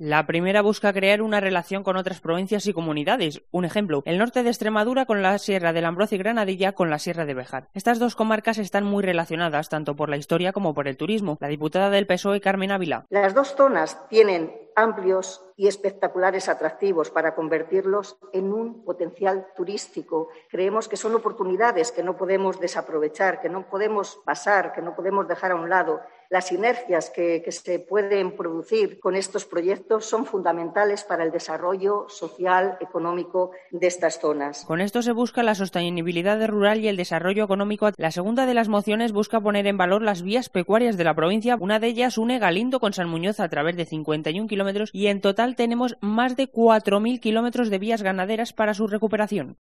La primera busca crear una relación con otras provincias y comunidades. Un ejemplo, el norte de Extremadura con la Sierra del Ambroz y Granadilla con la Sierra de Béjar. Estas dos comarcas están muy relacionadas tanto por la historia como por el turismo. La diputada del PSOE, Carmen Ávila. Las dos zonas tienen amplios y espectaculares atractivos para convertirlos en un potencial turístico. Creemos que son oportunidades que no podemos desaprovechar, que no podemos pasar, que no podemos dejar a un lado. Las sinergias que se pueden producir con estos proyectos son fundamentales para el desarrollo social, económico de estas zonas. Con esto se busca la sostenibilidad rural y el desarrollo económico. La segunda de las mociones busca poner en valor las vías pecuarias de la provincia. Una de ellas une Galindo con San Muñoz a través de 51 kilómetros y en total tenemos más de 4.000 kilómetros de vías ganaderas para su recuperación.